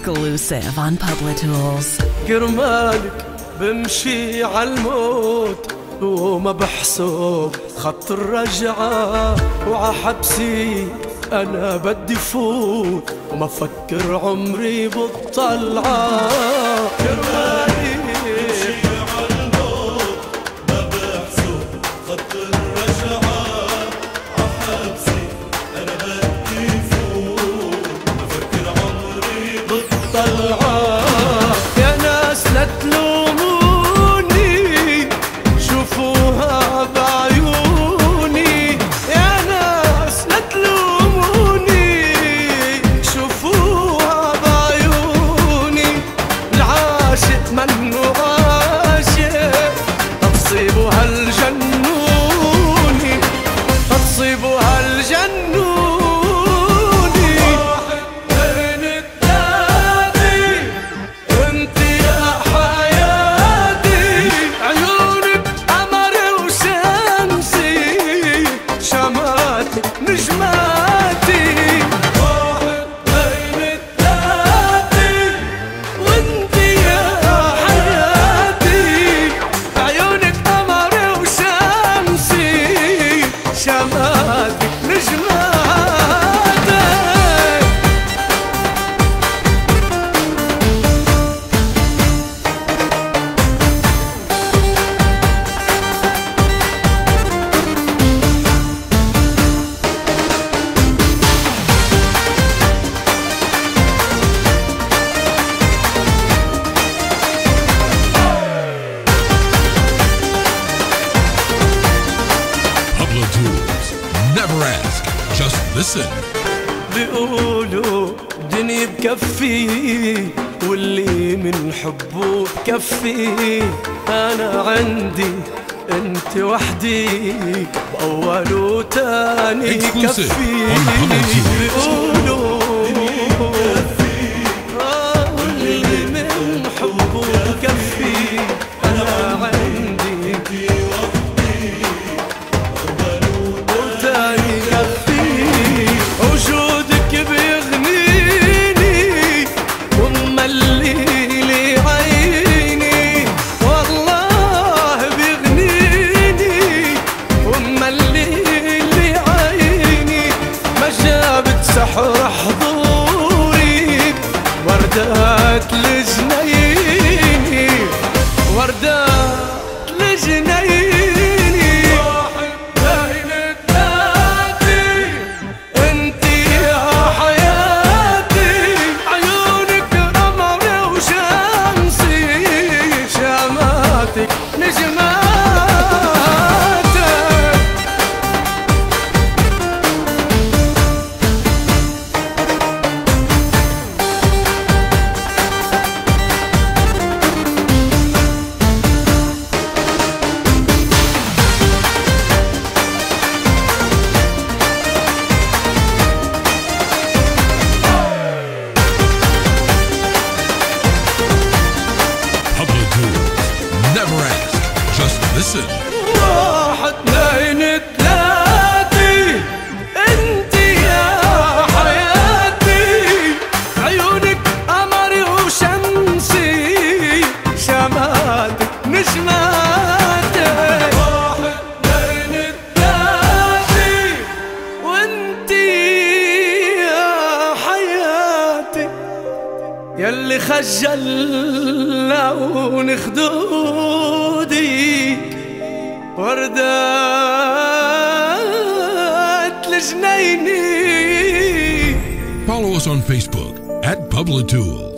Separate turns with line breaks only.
Exclusive on Public Tools.
كرمالك بمشي عالموت وما بحسب خط الرجعة، وعحبسي أنا بدي فوت وما فكر عمري بالطلعة. كرمالي بمشي عالموت ما بحسب خط الرجعة، عحبسي أنا بدي فوت وما فكر عمري بالطلعة. يا ناس لا تلوموني، شوفوها بعيوني. يا ناس لا تلوموني، شوفوها بعيوني. العاشق منه عاشق، تصيبوا هالجنوني، تصيبوا هالجنوني.
Never ask, just listen.
بيقولوا دنيا بكفي واللي من حبه بكفي. أنا عندي أنت وحدي، بأول وتاني كفي. بيقولوا واللي من حبه بكفي. أنا عندي وجودك بيغنيني وممليلي عيني. والله بيغنيني وممليلي عيني. ما جابت سحر حضوري، وردات لجنيني، وردات لجنيني.
Never ask, just listen.
1 2 3 انت يا حياتي. عيونك قمري وشمسي، شماتك نجماتي. 1 2 3 وانت يا حياتي. يلي خجل لون خدودي، وردات لجنيني.
Follow us on Facebook at Public Tools.